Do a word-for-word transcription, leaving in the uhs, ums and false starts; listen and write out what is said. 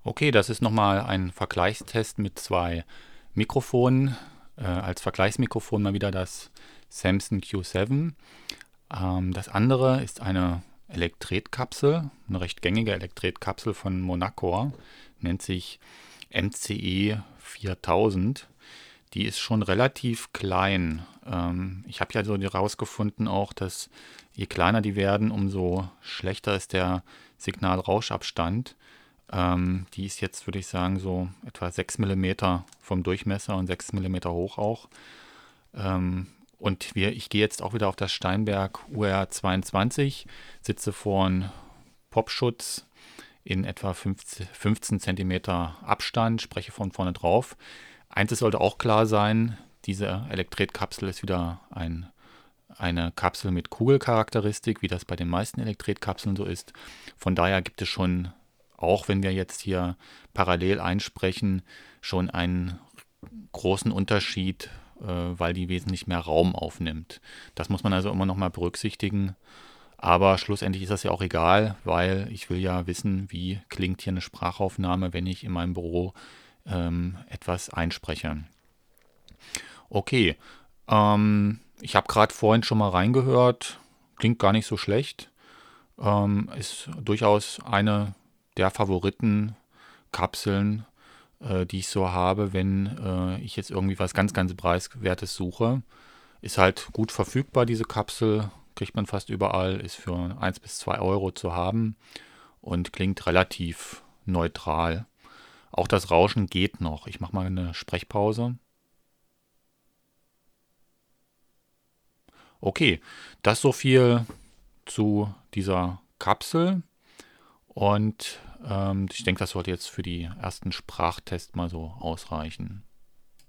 Okay, das ist nochmal ein Vergleichstest mit zwei Mikrofonen. Äh, als Vergleichsmikrofon mal wieder das Samson Q sieben. Ähm, das andere ist eine Elektretkapsel, eine recht gängige Elektretkapsel von Monacor, nennt sich M C E viertausend. Die ist schon relativ klein. Ähm, ich habe ja so herausgefunden auch, dass je kleiner die werden, umso schlechter ist der Signalrauschabstand. Ähm, die ist jetzt, würde ich sagen, so etwa sechs Millimeter vom Durchmesser und sechs Millimeter hoch auch. Ähm, und wir, ich gehe jetzt auch wieder auf das Steinberg U R zweiundzwanzig, sitze vor einem Popschutz in etwa fünfzehn Zentimeter Abstand, spreche von vorne drauf. Eins sollte auch klar sein, diese Elektretkapsel ist wieder ein, eine Kapsel mit Kugelcharakteristik, wie das bei den meisten Elektretkapseln so ist. Von daher gibt es schon, auch wenn wir jetzt hier parallel einsprechen, schon einen großen Unterschied, äh, weil die wesentlich mehr Raum aufnimmt. Das muss man also immer noch mal berücksichtigen. Aber schlussendlich ist das ja auch egal, weil ich will ja wissen, wie klingt hier eine Sprachaufnahme, wenn ich in meinem Büro ähm, etwas einspreche. Okay, ähm, ich habe gerade vorhin schon mal reingehört, klingt gar nicht so schlecht. Ähm, ist durchaus eine der Favoritenkapseln, äh, die ich so habe, wenn äh, ich jetzt irgendwie was ganz, ganz Preiswertes suche. Ist halt gut verfügbar, diese Kapsel, kriegt man fast überall, ist für eins bis zwei Euro zu haben und klingt relativ neutral. Auch das Rauschen geht noch. Ich mache mal eine Sprechpause. Okay, das so viel zu dieser Kapsel und ähm, ich denke, das sollte jetzt für die ersten Sprachtests mal so ausreichen.